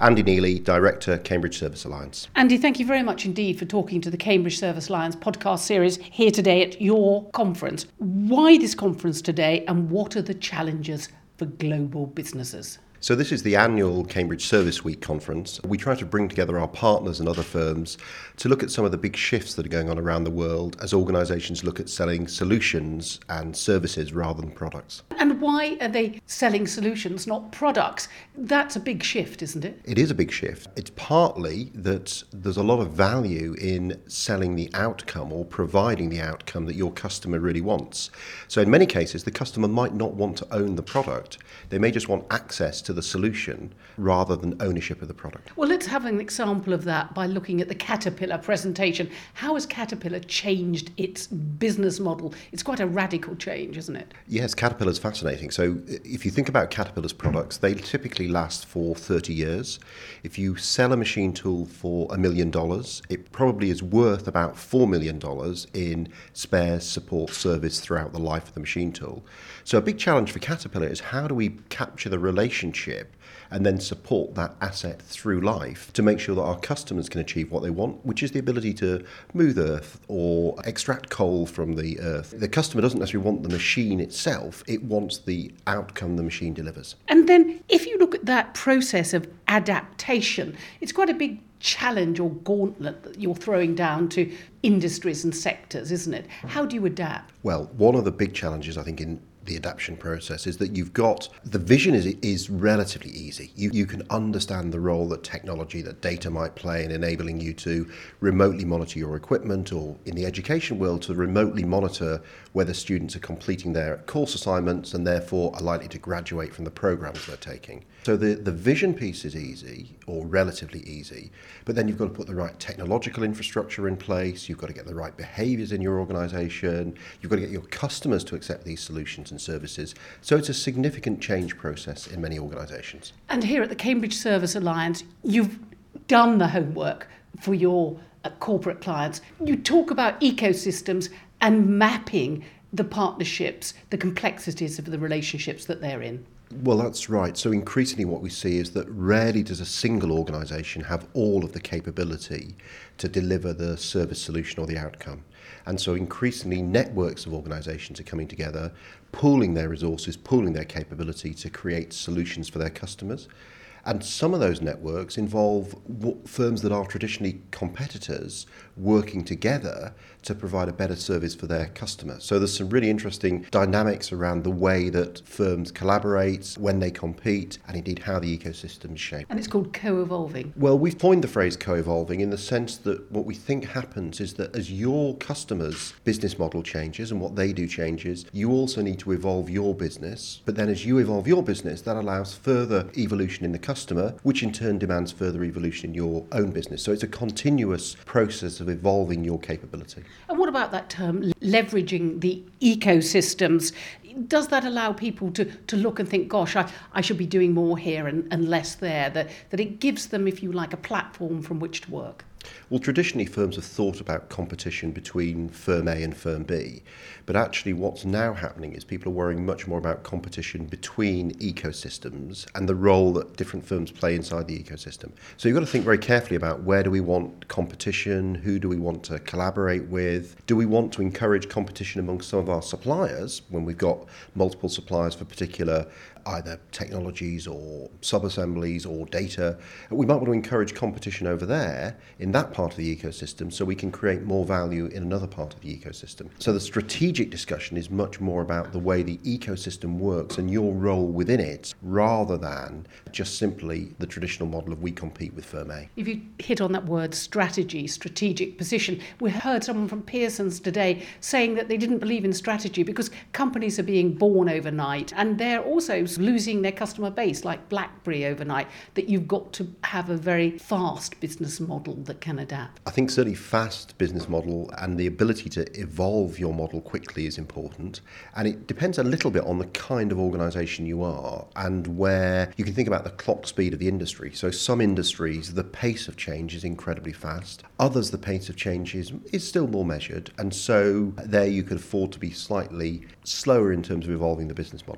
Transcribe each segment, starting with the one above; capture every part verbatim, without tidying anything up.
Andy Neely, Director, Cambridge Service Alliance. Andy, thank you very much indeed for talking to the Cambridge Service Alliance podcast series here today at your conference. Why this conference today, and what are the challenges for global businesses? So this is the annual Cambridge Service Week conference. We try to bring together our partners and other firms to look at some of the big shifts that are going on around the world as organisations look at selling solutions and services rather than products. And why are they selling solutions, not products? That's a big shift, isn't it? It is a big shift. It's partly that there's a lot of value in selling the outcome or providing the outcome that your customer really wants. So in many cases, the customer might not want to own the product. They may just want access to the solution rather than ownership of the product. Well, let's have an example of that by looking at the Caterpillar presentation. How has Caterpillar changed its business model? It's quite a radical change, isn't it? Yes, Caterpillar's fascinating. So if you think about Caterpillar's products, they typically last for thirty years. If you sell a machine tool for a million dollars, it probably is worth about four million dollars in spares, support, service throughout the life of the machine tool. So a big challenge for Caterpillar is how do we capture the relationship and then support that asset through life to make sure that our customers can achieve what they want, which is the ability to move earth or extract coal from the earth. The customer doesn't necessarily want the machine itself, it wants the outcome the machine delivers. And then if you look at that process of adaptation, it's quite a big challenge or gauntlet that you're throwing down to industries and sectors, isn't it? How do you adapt? Well, one of the big challenges, I think, in the adaptation process is that you've got, the vision is is relatively easy. You, you can understand the role that technology, that data might play in enabling you to remotely monitor your equipment, or in the education world to remotely monitor whether students are completing their course assignments and therefore are likely to graduate from the programs they're taking. So the, the vision piece is easy, or relatively easy, but then you've got to put the right technological infrastructure in place, you've got to get the right behaviours in your organisation, you've got to get your customers to accept these solutions and services. So it's a significant change process in many organisations. And here at the Cambridge Service Alliance, you've done the homework for your uh, corporate clients. You talk about ecosystems and mapping the partnerships, the complexities of the relationships that they're in. Well, that's right. So increasingly what we see is that rarely does a single organisation have all of the capability to deliver the service solution or the outcome. And so increasingly networks of organisations are coming together, pooling their resources, pooling their capability to create solutions for their customers. And some of those networks involve firms that are traditionally competitors working together to provide a better service for their customer. So there's some really interesting dynamics around the way that firms collaborate, when they compete, and indeed how the ecosystem is shaped. And it's called co-evolving. Well, we've coined the phrase co-evolving in the sense that what we think happens is that as your customer's business model changes and what they do changes, you also need to evolve your business. But then as you evolve your business, that allows further evolution in the customer, which in turn demands further evolution in your own business. So it's a continuous process of evolving your capability. And what about that term, leveraging the ecosystems? Does that allow people to, to look and think, gosh, I, I should be doing more here and, and less there, that, that it gives them, if you like, a platform from which to work? Well, traditionally firms have thought about competition between firm A and firm B, but actually what's now happening is people are worrying much more about competition between ecosystems and the role that different firms play inside the ecosystem. So you've got to think very carefully about where do we want competition, who do we want to collaborate with, do we want to encourage competition amongst some of our suppliers when we've got multiple suppliers for particular either technologies or sub-assemblies or data. We might want to encourage competition over there in that part of the ecosystem so we can create more value in another part of the ecosystem. So the strategic discussion is much more about the way the ecosystem works and your role within it, rather than just simply the traditional model of we compete with firm A. If you hit on that word strategy, strategic position, we heard someone from Pearson's today saying that they didn't believe in strategy because companies are being born overnight and they're also losing their customer base like BlackBerry overnight, that you've got to have a very fast business model that can adapt. I think certainly fast business model and the ability to evolve your model quickly is important, and it depends a little bit on the kind of organisation you are and where you can think about the clock speed of the industry. So some industries the pace of change is incredibly fast, others the pace of change is, is still more measured, and so there you could afford to be slightly slower in terms of evolving the business model.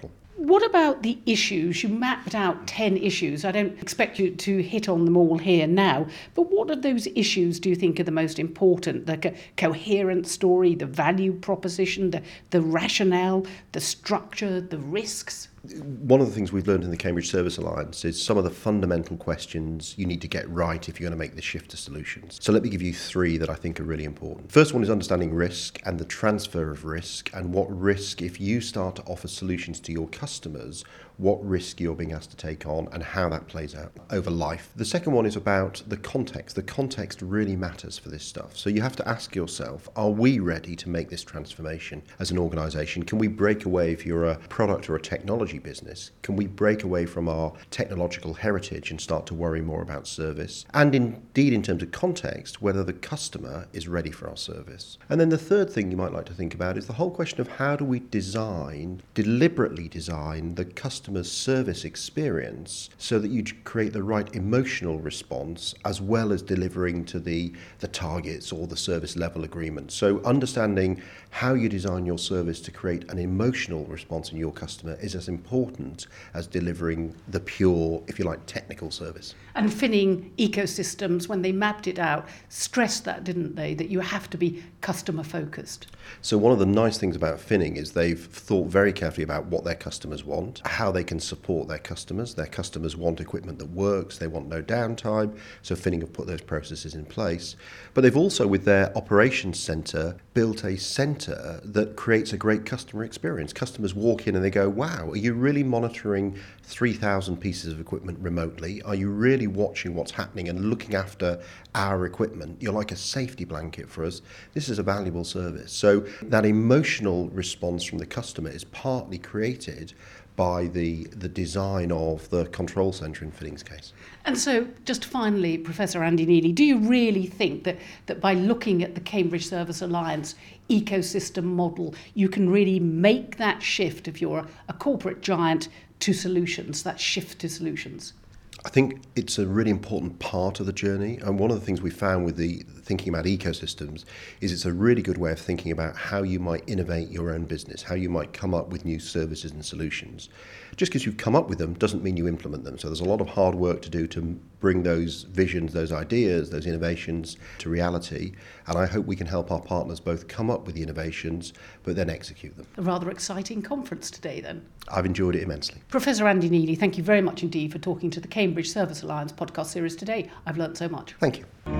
What about the issues? You mapped out ten issues. I don't expect you to hit on them all here now, but what of those issues do you think are the most important? The co- coherent story, the value proposition, the, the rationale, the structure, the risks? One of the things we've learned in the Cambridge Service Alliance is some of the fundamental questions you need to get right if you're going to make the shift to solutions. So let me give you three that I think are really important. First one is understanding risk and the transfer of risk, and what risk, if you start to offer solutions to your customers, what risk you're being asked to take on and how that plays out over life. The second one is about the context. The context really matters for this stuff. So you have to ask yourself, are we ready to make this transformation as an organisation? Can we break away, if you're a product or a technology business, can we break away from our technological heritage and start to worry more about service? And indeed, in terms of context, whether the customer is ready for our service. And then the third thing you might like to think about is the whole question of how do we design, deliberately design the customer service experience so that you create the right emotional response as well as delivering to the, the targets or the service level agreement. So understanding how you design your service to create an emotional response in your customer is as important as delivering the pure, if you like, technical service. And Finning Ecosystems, when they mapped it out, stressed that, didn't they, that you have to be customer focused. So one of the nice things about Finning is they've thought very carefully about what their customers want, how they can support their customers. Their customers want equipment that works, they want no downtime, so Finning have put those processes in place. But they've also, with their operations centre, built a centre that creates a great customer experience. Customers walk in and they go, wow, are you really monitoring three thousand pieces of equipment remotely? Are you really watching what's happening and looking after our equipment? You're like a safety blanket for us. This is a valuable service. So that emotional response from the customer is partly created by the, the design of the control centre in Finning's case. And so, just finally, Professor Andy Neely, do you really think that, that by looking at the Cambridge Service Alliance ecosystem model, you can really make that shift if you're a corporate giant to solutions, that shift to solutions? I think it's a really important part of the journey, and one of the things we found with the thinking about ecosystems is it's a really good way of thinking about how you might innovate your own business, how you might come up with new services and solutions. Just because you've come up with them doesn't mean you implement them. So there's a lot of hard work to do to bring those visions, those ideas, those innovations to reality. And I hope we can help our partners both come up with the innovations, but then execute them. A rather exciting conference today, then. I've enjoyed it immensely. Professor Andy Neely, thank you very much indeed for talking to the Cambridge Service Alliance podcast series today. I've learnt so much. Thank you.